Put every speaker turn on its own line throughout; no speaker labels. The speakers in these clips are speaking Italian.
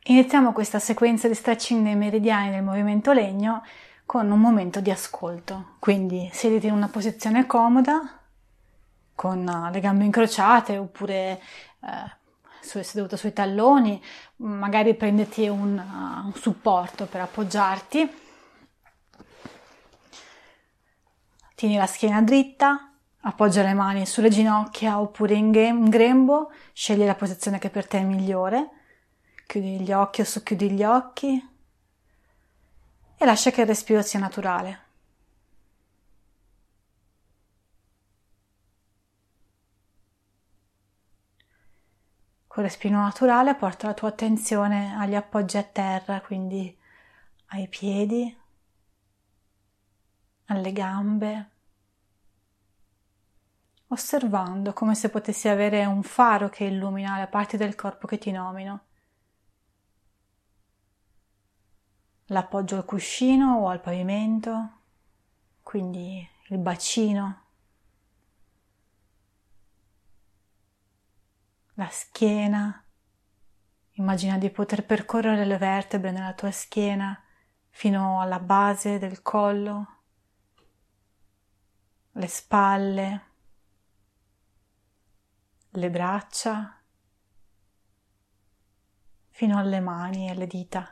Iniziamo questa sequenza di stretching dei meridiani del movimento legno con un momento di ascolto. Quindi sediti in una posizione comoda, con le gambe incrociate oppure seduto sui talloni, magari prenditi un supporto per appoggiarti. Tieni la schiena dritta, appoggia le mani sulle ginocchia oppure in grembo, scegli la posizione che per te è migliore. Chiudi gli occhi o socchiudi gli occhi e lascia che il respiro sia naturale. Con il respiro naturale porta la tua attenzione agli appoggi a terra, quindi ai piedi, alle gambe, osservando come se potessi avere un faro che illumina le parti del corpo che ti nomino. L'appoggio al cuscino o al pavimento, quindi il bacino, la schiena. Immagina di poter percorrere le vertebre nella tua schiena fino alla base del collo, le spalle, le braccia, fino alle mani e alle dita.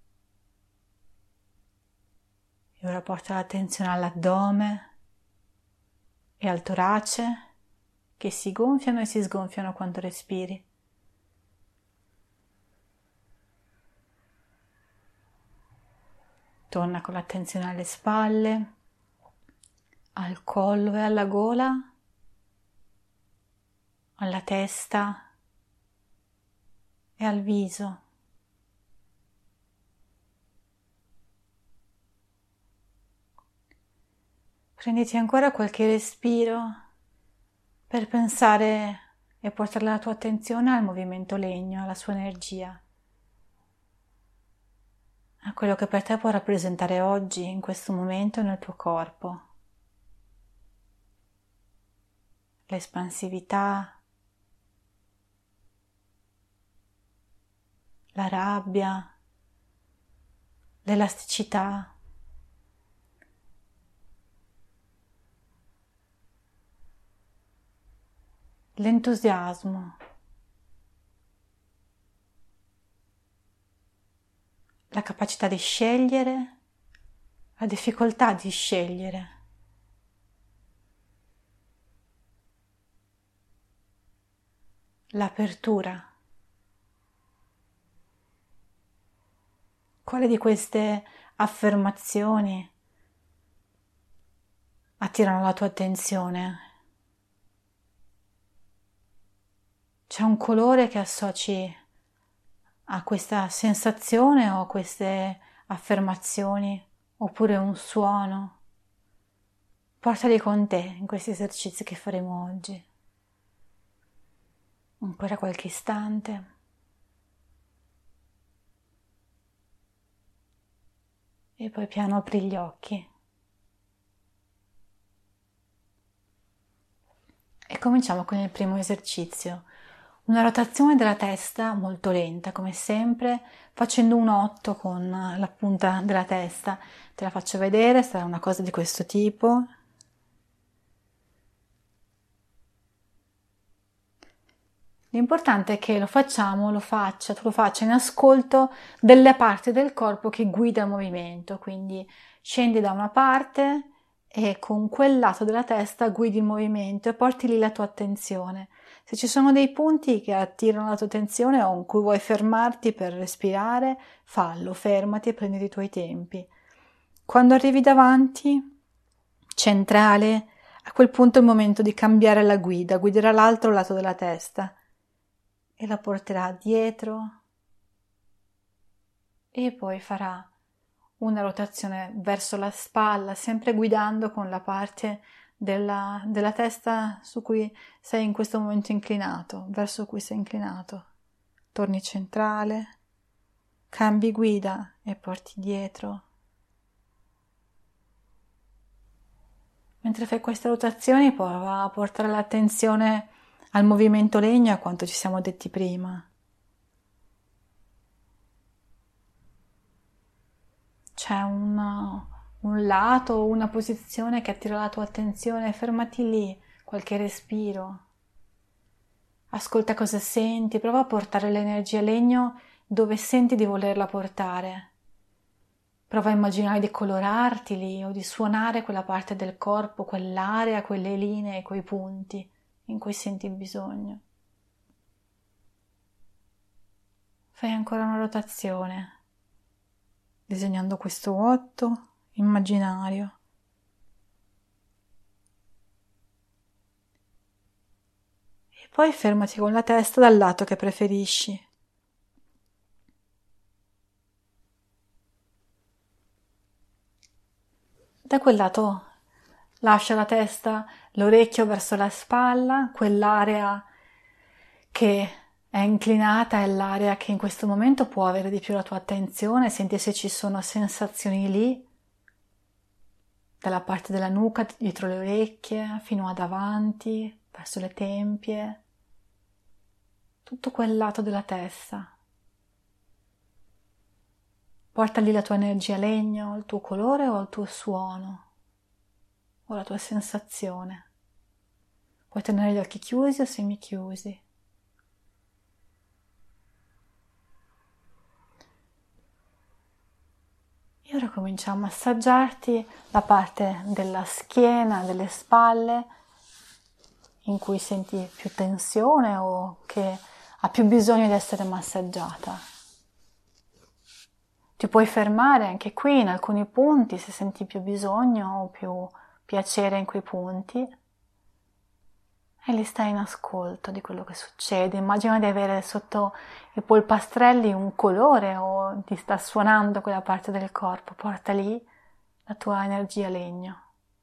E ora porta l'attenzione all'addome e al torace che si gonfiano e si sgonfiano quando respiri. Torna con l'attenzione alle spalle, al collo e alla gola, alla testa e al viso. Prenditi ancora qualche respiro per pensare e portare la tua attenzione al movimento legno, alla sua energia, a quello che per te può rappresentare oggi, in questo momento, nel tuo corpo. L'espansività, la rabbia, l'elasticità. L'entusiasmo, la capacità di scegliere, la difficoltà di scegliere. L'apertura. Quale di queste affermazioni attirano la tua attenzione? C'è un colore che associ a questa sensazione o a queste affermazioni, oppure un suono? Portali con te in questi esercizi che faremo oggi. Ancora qualche istante. E poi piano apri gli occhi. E cominciamo con il primo esercizio. Una rotazione della testa molto lenta, come sempre, facendo un 8 con la punta della testa. Te la faccio vedere, sarà una cosa di questo tipo. L'importante è che tu lo faccia in ascolto delle parti del corpo che guida il movimento, quindi scendi da una parte e con quel lato della testa guidi il movimento e porti lì la tua attenzione. Se ci sono dei punti che attirano la tua attenzione o in cui vuoi fermarti per respirare, fallo, fermati e prenditi i tuoi tempi. Quando arrivi davanti, centrale, a quel punto è il momento di cambiare la guida, guiderà l'altro lato della testa e la porterà dietro e poi farà una rotazione verso la spalla, sempre guidando con la parte della testa su cui sei in questo momento inclinato, verso cui sei inclinato. Torni centrale, cambi guida e porti dietro. Mentre fai queste rotazioni prova a portare l'attenzione al movimento legno e a quanto ci siamo detti prima. c'è un lato, una posizione che attira la tua attenzione, fermati lì, qualche respiro. Ascolta cosa senti, prova a portare l'energia legno dove senti di volerla portare. Prova a immaginare di colorarti lì o di suonare quella parte del corpo, quell'area, quelle linee, quei punti in cui senti il bisogno. Fai ancora una rotazione, disegnando questo 8 immaginario. E poi fermati con la testa dal lato che preferisci. Da quel lato lascia la testa, l'orecchio verso la spalla, quell'area che è inclinata è l'area che in questo momento può avere di più la tua attenzione, senti se ci sono sensazioni lì, dalla parte della nuca, dietro le orecchie, fino ad avanti, verso le tempie, tutto quel lato della testa. Porta lì la tua energia legno, il tuo colore o il tuo suono o la tua sensazione. Puoi tenere gli occhi chiusi o semichiusi. E ora cominciamo a massaggiarti la parte della schiena, delle spalle, in cui senti più tensione o che ha più bisogno di essere massaggiata. Ti puoi fermare anche qui in alcuni punti se senti più bisogno o più piacere in quei punti e li stai in ascolto di quello che succede. Immagina di avere sotto i polpastrelli un colore o ti sta suonando quella parte del corpo, porta lì la tua energia legno.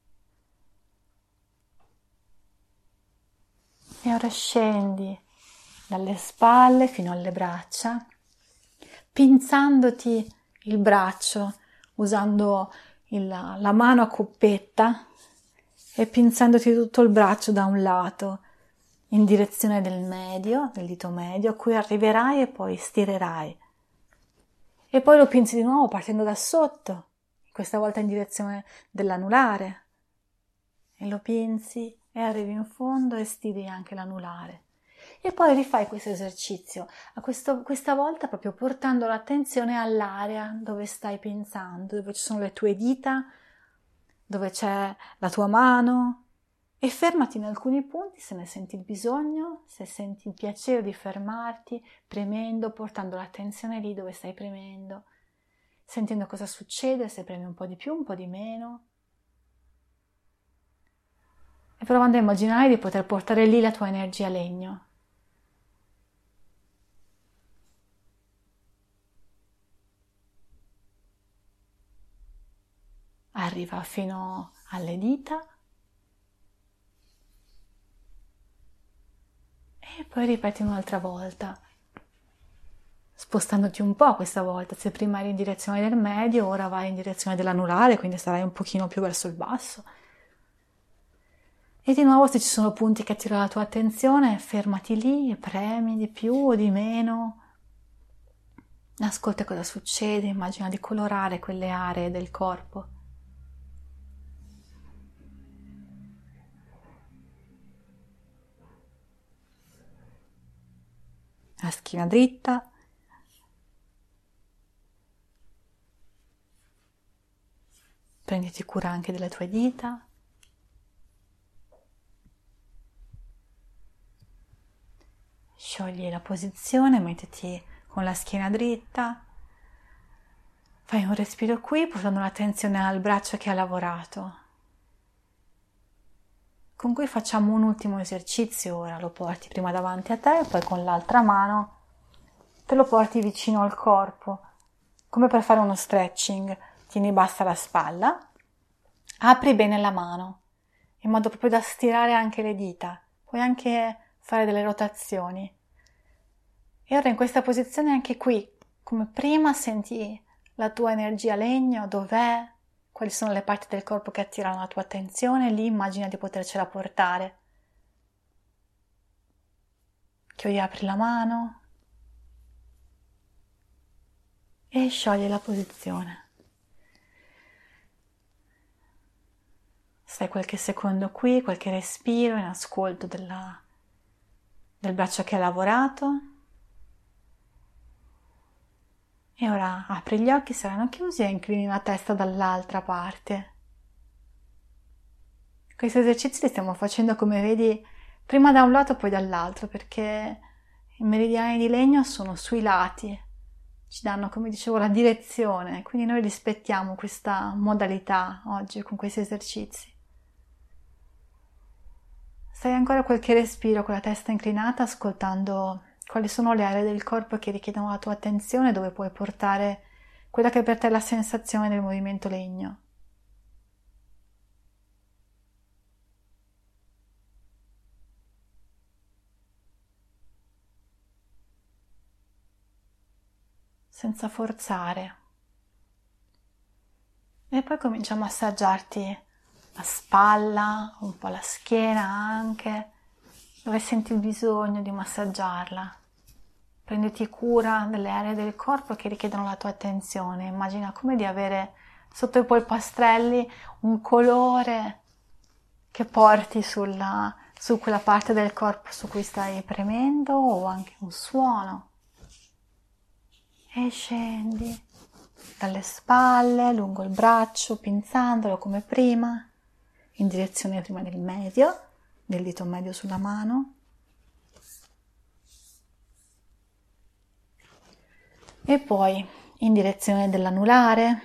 E ora scendi dalle spalle fino alle braccia, pinzandoti il braccio, usando la mano a coppetta e pinzandoti tutto il braccio da un lato in direzione del medio, del dito medio, a cui arriverai e poi stirerai. E poi lo pinzi di nuovo partendo da sotto, questa volta in direzione dell'anulare. E lo pinzi e arrivi in fondo e stiri anche l'anulare. E poi rifai questo esercizio, questa volta proprio portando l'attenzione all'area dove stai pinzando, dove ci sono le tue dita, dove c'è la tua mano, e fermati in alcuni punti se ne senti il bisogno, se senti il piacere di fermarti, premendo, portando l'attenzione lì dove stai premendo, sentendo cosa succede, se premi un po' di più, un po' di meno, e provando a immaginare di poter portare lì la tua energia legno. Arriva fino alle dita e poi ripeti un'altra volta, spostandoti un po' questa volta. Se prima eri in direzione del medio, ora vai in direzione dell'anulare, quindi sarai un pochino più verso il basso. E di nuovo, se ci sono punti che attirano la tua attenzione, fermati lì e premi di più o di meno. Ascolta cosa succede, immagina di colorare quelle aree del corpo. La schiena dritta. Prenditi cura anche delle tue dita. Sciogli la posizione, mettiti con la schiena dritta. Fai un respiro qui, portando l'attenzione al braccio che ha lavorato. Con cui facciamo un ultimo esercizio ora. Lo porti prima davanti a te e poi con l'altra mano te lo porti vicino al corpo, come per fare uno stretching. Tieni bassa la spalla, apri bene la mano, in modo proprio da stirare anche le dita. Puoi anche fare delle rotazioni. E ora in questa posizione anche qui, come prima, senti la tua energia legno, dov'è, quali sono le parti del corpo che attirano la tua attenzione, lì immagina di potercela portare. Chiudi, apri la mano e sciogli la posizione. Stai qualche secondo qui, qualche respiro in ascolto del braccio che ha lavorato. E ora apri gli occhi, saranno chiusi e inclini la testa dall'altra parte. Questi esercizi li stiamo facendo, come vedi, prima da un lato e poi dall'altro, perché i meridiani di legno sono sui lati, ci danno, come dicevo, la direzione, quindi noi rispettiamo questa modalità oggi con questi esercizi. Stai ancora qualche respiro con la testa inclinata, ascoltando quali sono le aree del corpo che richiedono la tua attenzione, dove puoi portare quella che per te è la sensazione del movimento legno. Senza forzare. E poi comincia a massaggiarti la spalla, un po' la schiena anche, dove senti il bisogno di massaggiarla. Prenditi cura delle aree del corpo che richiedono la tua attenzione. Immagina come di avere sotto i polpastrelli un colore che porti su quella parte del corpo su cui stai premendo, o anche un suono. E scendi dalle spalle, lungo il braccio, pinzandolo come prima, in direzione prima del medio, del dito medio sulla mano. E poi in direzione dell'anulare,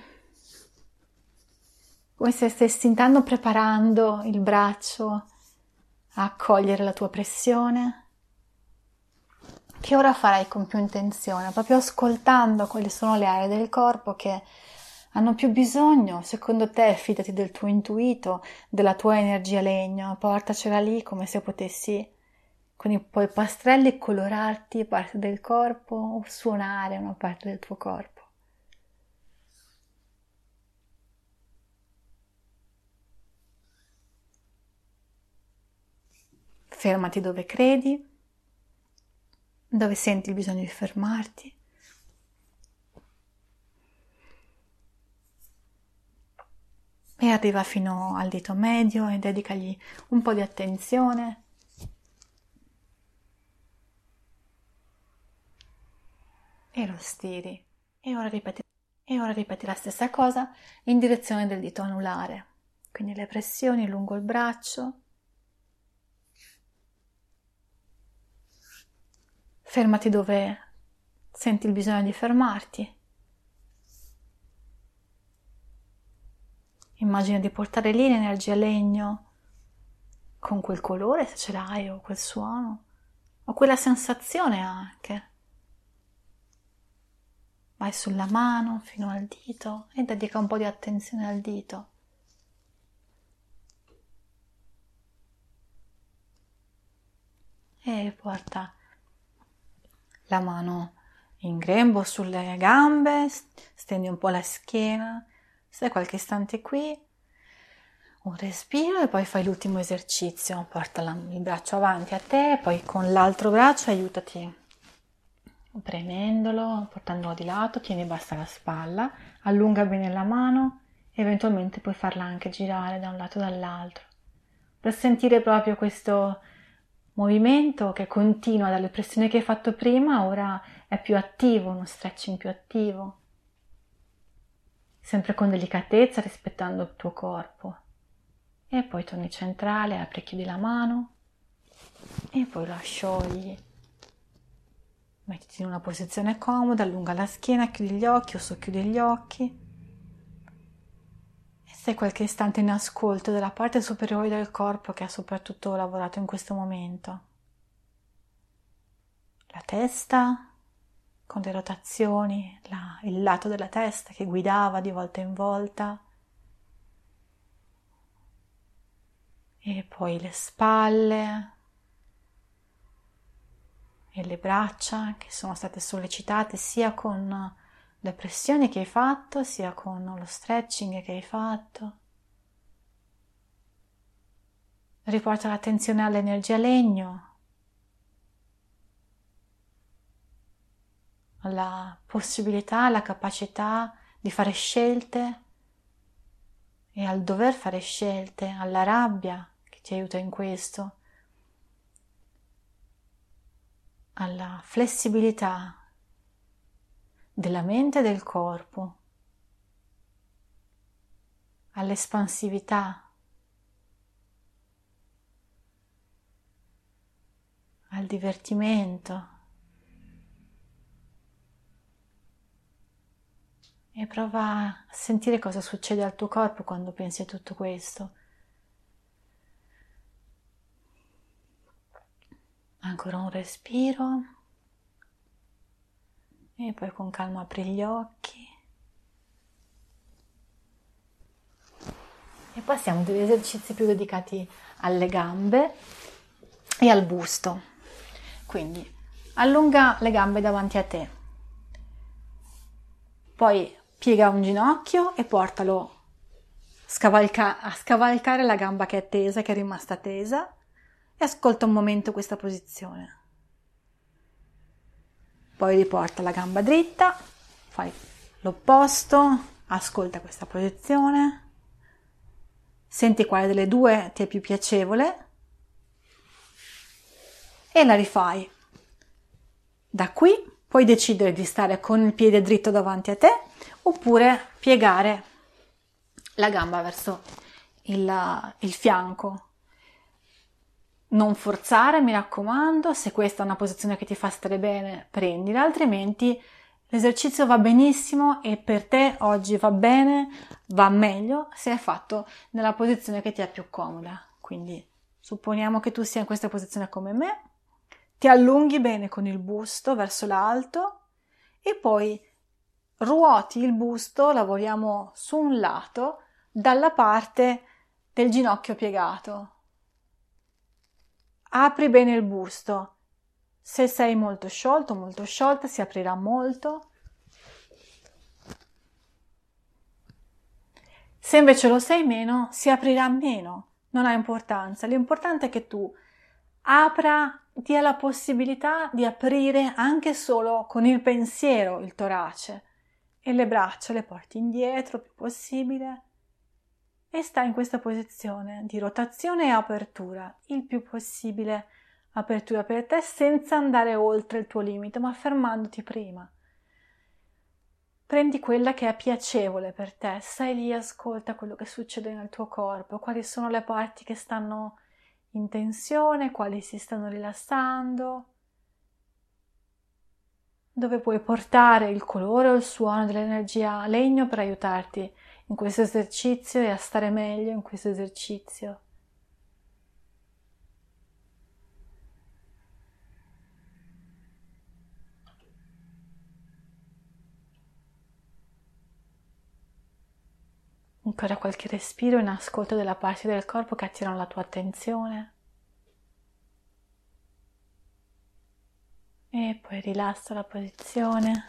come se stessi intanto preparando il braccio a accogliere la tua pressione, che ora farai con più intenzione, proprio ascoltando quali sono le aree del corpo che hanno più bisogno. Secondo te, fidati del tuo intuito, della tua energia legno, portacela lì come se potessi con i polpastrelli colorarti parte del corpo o suonare una parte del tuo corpo. Fermati dove credi, dove senti il bisogno di fermarti. E arriva fino al dito medio e dedicagli un po' di attenzione. E lo stiri. E ora ripeti la stessa cosa in direzione del dito anulare. Quindi le pressioni lungo il braccio. Fermati dove senti il bisogno di fermarti. Immagina di portare lì l'energia legno con quel colore, se ce l'hai, o quel suono, o quella sensazione anche. Vai sulla mano fino al dito e dedica un po' di attenzione al dito. E porta la mano in grembo sulle gambe, stendi un po' la schiena, stai qualche istante qui, un respiro e poi fai l'ultimo esercizio. Porta il braccio avanti a te, poi con l'altro braccio aiutati premendolo, portandolo di lato, tieni bassa la spalla, allunga bene la mano, eventualmente puoi farla anche girare da un lato e dall'altro, per sentire proprio questo movimento che continua dalle pressioni che hai fatto prima, ora è più attivo, uno stretching più attivo, sempre con delicatezza, rispettando il tuo corpo. E poi torni centrale, apri e chiudi la mano e poi la sciogli. Mettiti in una posizione comoda, allunga la schiena, chiudi gli occhi o socchiudi gli occhi e stai qualche istante in ascolto della parte superiore del corpo che ha soprattutto lavorato in questo momento. La testa con le rotazioni, il lato della testa che guidava di volta in volta, e poi le spalle e le braccia che sono state sollecitate sia con le pressioni che hai fatto sia con lo stretching che hai fatto. Riporta l'attenzione all'energia legno, alla possibilità, alla capacità di fare scelte e al dover fare scelte, alla rabbia che ti aiuta in questo, alla flessibilità della mente e del corpo, all'espansività, al divertimento. E prova a sentire cosa succede al tuo corpo quando pensi a tutto questo. Ancora un respiro e poi con calma apri gli occhi. E passiamo a degli esercizi più dedicati alle gambe e al busto. Quindi allunga le gambe davanti a te, poi piega un ginocchio e portalo a scavalcare la gamba che è tesa, che è rimasta tesa, e ascolta un momento questa posizione. Poi riporta la gamba dritta, fai l'opposto, ascolta questa posizione, senti quale delle due ti è più piacevole e la rifai. Da qui puoi decidere di stare con il piede dritto davanti a te oppure piegare la gamba verso il fianco. Non forzare, mi raccomando, se questa è una posizione che ti fa stare bene, prendila, altrimenti l'esercizio va benissimo e per te oggi va bene, va meglio se è fatto nella posizione che ti è più comoda. Quindi supponiamo che tu sia in questa posizione come me, ti allunghi bene con il busto verso l'alto e poi ruoti il busto, lavoriamo su un lato, dalla parte del ginocchio piegato. Apri bene il busto. Se sei molto sciolto, molto sciolta, si aprirà molto. Se invece lo sei meno, si aprirà meno. Non ha importanza. L'importante è che tu dia la possibilità di aprire anche solo con il pensiero il torace e le braccia le porti indietro il più possibile e stai in questa posizione di rotazione e apertura, il più possibile apertura per te senza andare oltre il tuo limite, ma fermandoti prima. Prendi quella che è piacevole per te, stai lì, ascolta quello che succede nel tuo corpo, quali sono le parti che stanno in tensione, quali si stanno rilassando, dove puoi portare il colore o il suono dell'energia legno per aiutarti in questo esercizio e a stare meglio in questo esercizio. Ancora qualche respiro in ascolto della parte del corpo che attirano la tua attenzione. E poi rilassa la posizione.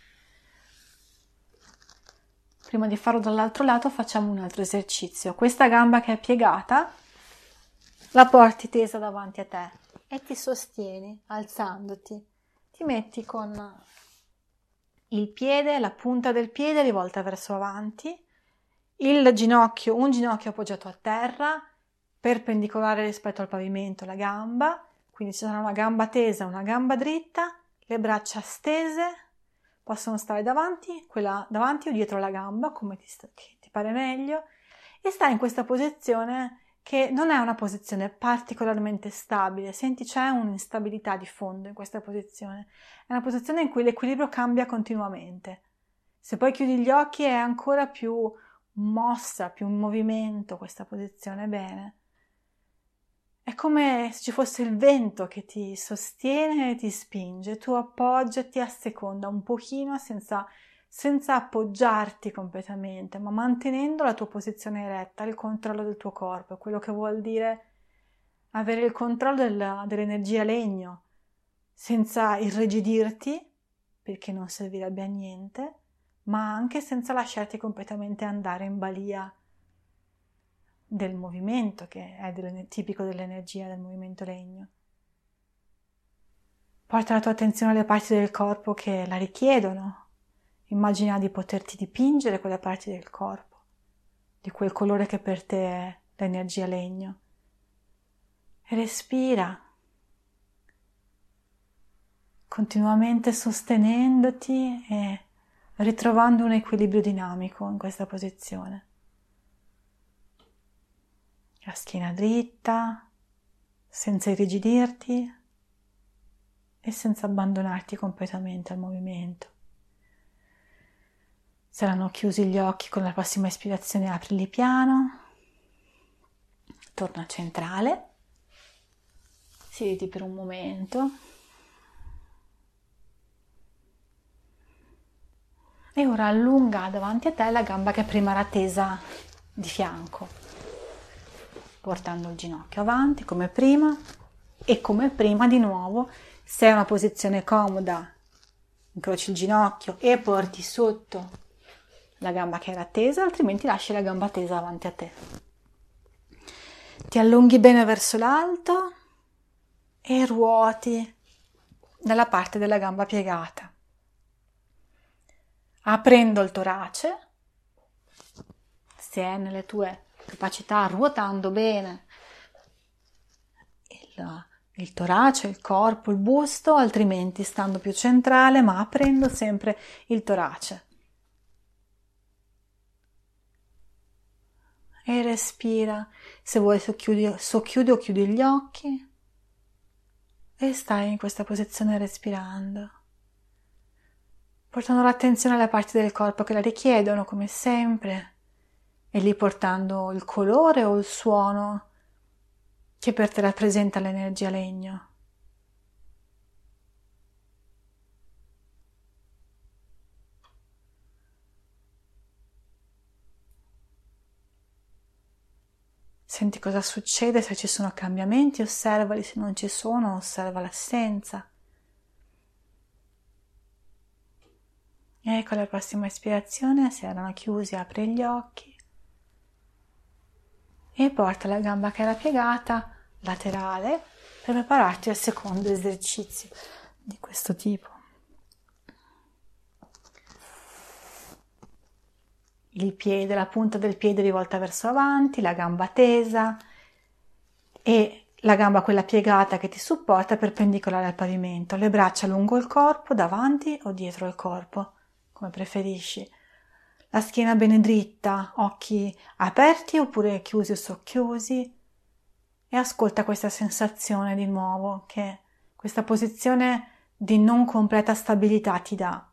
Prima di farlo dall'altro lato facciamo un altro esercizio. Questa gamba che è piegata la porti tesa davanti a te e ti sostieni alzandoti. Ti metti con il piede, la punta del piede rivolta verso avanti, un ginocchio appoggiato a terra, perpendicolare rispetto al pavimento la gamba, quindi ci sarà una gamba tesa, una gamba dritta, le braccia stese, possono stare davanti, quella davanti o dietro la gamba, come ti pare meglio, e stai in questa posizione che non è una posizione particolarmente stabile, senti c'è un'instabilità di fondo in questa posizione, è una posizione in cui l'equilibrio cambia continuamente. Se poi chiudi gli occhi è ancora più mossa, più in movimento questa posizione, bene. È come se ci fosse il vento che ti sostiene e ti spinge, tu appoggiati a seconda un pochino senza appoggiarti completamente, ma mantenendo la tua posizione eretta, il controllo del tuo corpo, quello che vuol dire avere il controllo dell'energia legno, senza irrigidirti, perché non servirebbe a niente, ma anche senza lasciarti completamente andare in balia del movimento che è tipico dell'energia del movimento legno. Porta la tua attenzione alle parti del corpo che la richiedono. Immagina di poterti dipingere quelle parti del corpo. di quel colore che per te è l'energia legno. E respira, continuamente sostenendoti e ritrovando un equilibrio dinamico in questa posizione. La schiena dritta, senza irrigidirti e senza abbandonarti completamente al movimento. Saranno chiusi gli occhi, con la prossima ispirazione aprili piano, torna centrale, siediti per un momento e ora allunga davanti a te la gamba che prima era tesa di fianco, portando il ginocchio avanti come prima e come prima di nuovo, se è una posizione comoda, incroci il ginocchio e porti sotto la gamba che era tesa, altrimenti lasci la gamba tesa davanti a te. Ti allunghi bene verso l'alto e ruoti nella parte della gamba piegata, aprendo il torace, se è nelle tue capacità, ruotando bene il torace, il corpo, il busto, altrimenti stando più centrale ma aprendo sempre il torace. E respira, se vuoi socchiudi o chiudi gli occhi e stai in questa posizione respirando, portando l'attenzione alle parti del corpo che la richiedono come sempre e lì portando il colore o il suono che per te rappresenta l'energia legno. Senti cosa succede, se ci sono cambiamenti, osservali, se non ci sono, osserva l'assenza. E con la prossima ispirazione, se erano chiusi, apri gli occhi e porta la gamba che era piegata laterale per prepararti al secondo esercizio di questo tipo. Il piede, la punta del piede rivolta verso avanti, la gamba tesa e la gamba quella piegata che ti supporta perpendicolare al pavimento, le braccia lungo il corpo, davanti o dietro il corpo, come preferisci. La schiena bene dritta, occhi aperti oppure chiusi o socchiusi e ascolta questa sensazione di nuovo che questa posizione di non completa stabilità ti dà.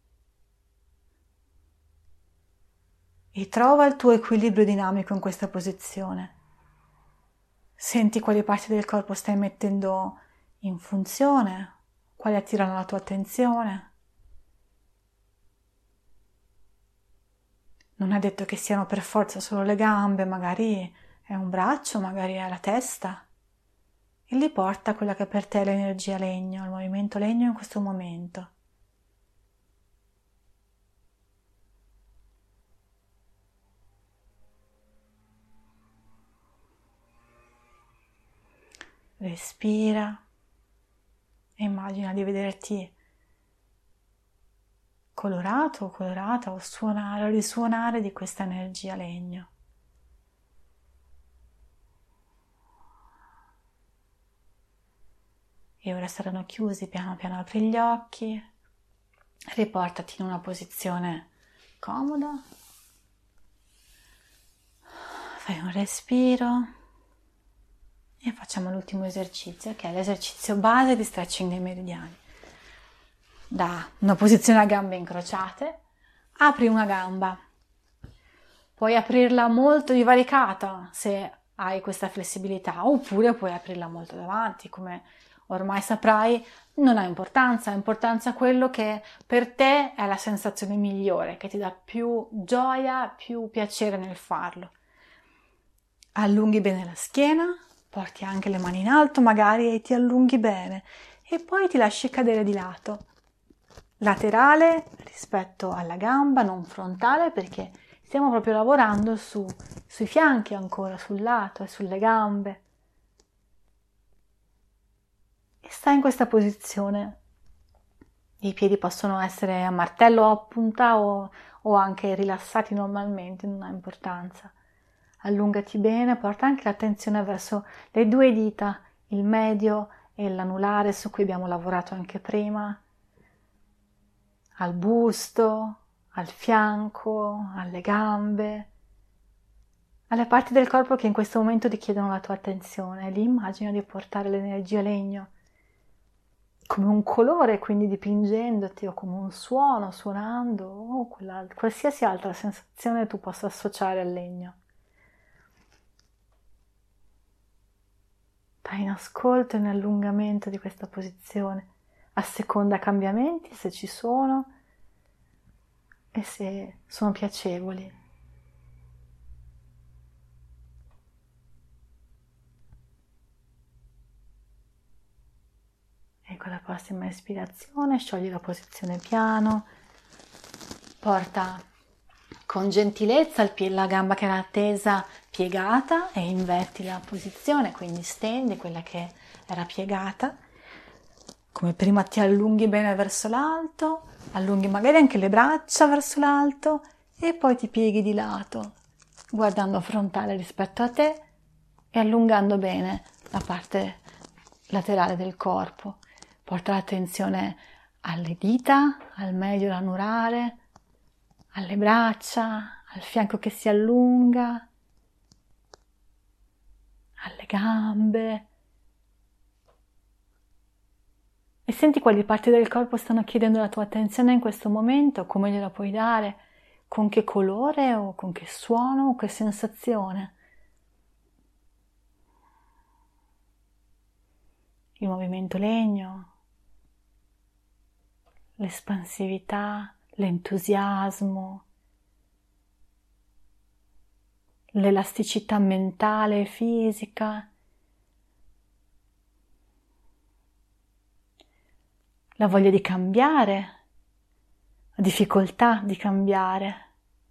E trova il tuo equilibrio dinamico in questa posizione. Senti quali parti del corpo stai mettendo in funzione, quali attirano la tua attenzione. Non è detto che siano per forza solo le gambe, magari è un braccio, magari è la testa. E li porta quella che per te è l'energia legno, il movimento legno in questo momento. Respira e immagina di vederti colorato o colorata o suonare o risuonare di questa energia legno. E ora saranno chiusi, piano piano apri gli occhi, riportati in una posizione comoda, fai un respiro e facciamo l'ultimo esercizio, che è l'esercizio base di stretching dei meridiani. Da una posizione a gambe incrociate, apri una gamba. Puoi aprirla molto divaricata se hai questa flessibilità, oppure puoi aprirla molto davanti, come ormai saprai, non ha importanza quello che per te è la sensazione migliore, che ti dà più gioia, più piacere nel farlo. Allunghi bene la schiena, porti anche le mani in alto magari e ti allunghi bene e poi ti lasci cadere di lato, laterale rispetto alla gamba, non frontale, perché stiamo proprio lavorando sui fianchi ancora, sul lato e sulle gambe. E stai in questa posizione. I piedi possono essere a martello o a punta o anche rilassati normalmente, non ha importanza. allungati bene, porta anche l'attenzione verso le due dita, il medio e l'anulare su cui abbiamo lavorato anche prima, al busto, al fianco, alle gambe, alle parti del corpo che in questo momento richiedono la tua attenzione. Lì immagina di portare l'energia legno come un colore, quindi dipingendoti, o come un suono, suonando, o qualsiasi altra sensazione tu possa associare al legno. Stai in ascolto e in allungamento di questa posizione, asseconda cambiamenti se ci sono e se sono piacevoli. E con la prossima ispirazione sciogli la posizione piano, porta con gentilezza la gamba che era tesa piegata e inverti la posizione, quindi stendi quella che era piegata. Come prima ti allunghi bene verso l'alto, allunghi magari anche le braccia verso l'alto e poi ti pieghi di lato, guardando frontale rispetto a te e allungando bene la parte laterale del corpo. Porta l'attenzione alle dita, al medio l'anulare, alle braccia, al fianco che si allunga, alle gambe. E senti quali parti del corpo stanno chiedendo la tua attenzione in questo momento, come gliela puoi dare, con che colore o con che suono o che sensazione. Il movimento legno, l'espansività, l'entusiasmo, l'elasticità mentale e fisica, la voglia di cambiare, la difficoltà di cambiare,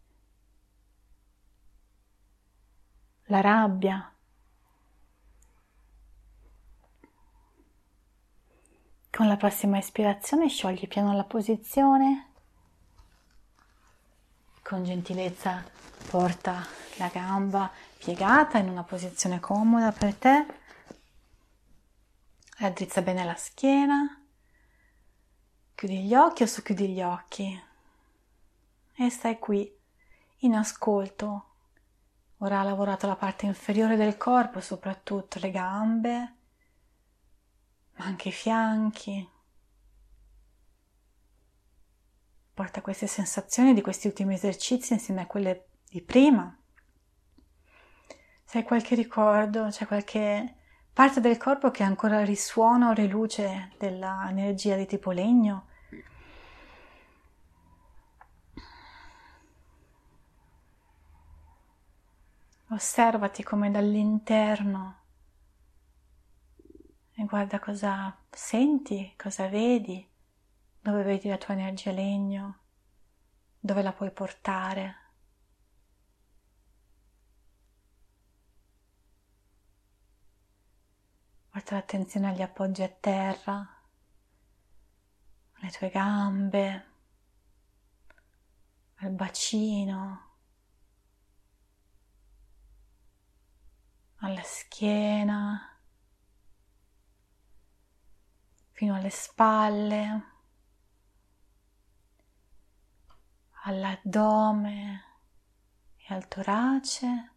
la rabbia. Con la prossima ispirazione sciogli piano la posizione, con gentilezza porta la gamba piegata in una posizione comoda per te, raddrizza bene la schiena, chiudi gli occhi o socchiudi gli occhi e stai qui in ascolto. Ora ha lavorato la parte inferiore del corpo, soprattutto le gambe, ma anche i fianchi. Porta queste sensazioni di questi ultimi esercizi insieme a quelle di prima. Se hai qualche ricordo, c'è qualche parte del corpo che ancora risuona o riluce dell'energia di tipo legno, osservati come dall'interno e guarda cosa senti, cosa vedi, dove vedi la tua energia legno, dove la puoi portare. Porta l'attenzione agli appoggi a terra, alle tue gambe, al bacino, alla schiena, fino alle spalle, all'addome e al torace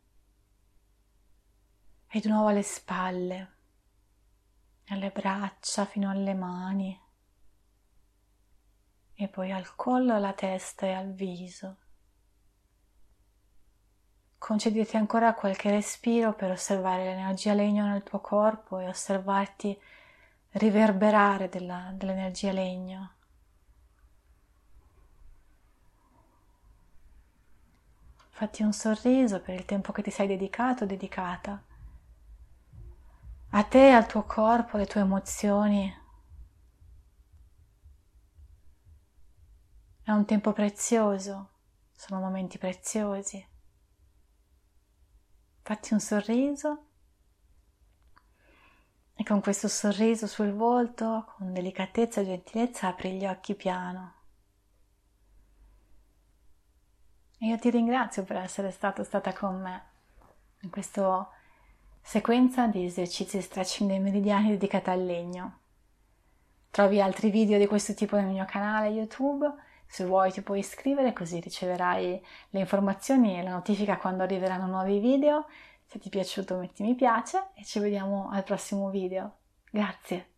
e di nuovo alle spalle, alle braccia fino alle mani e poi al collo, alla testa e al viso. Concediti ancora qualche respiro per osservare l'energia legno nel tuo corpo e osservarti riverberare dell'energia legno. Fatti un sorriso per il tempo che ti sei dedicato o dedicata. A te, al tuo corpo, alle tue emozioni. È un tempo prezioso, sono momenti preziosi. Fatti un sorriso e con questo sorriso sul volto, con delicatezza e gentilezza, apri gli occhi piano. E io ti ringrazio per essere stata con me. in questa sequenza di esercizi stretching dei meridiani dedicata al legno. Trovi altri video di questo tipo nel mio canale YouTube, se vuoi ti puoi iscrivere così riceverai le informazioni e la notifica quando arriveranno nuovi video. Se ti è piaciuto metti mi piace e ci vediamo al prossimo video. Grazie!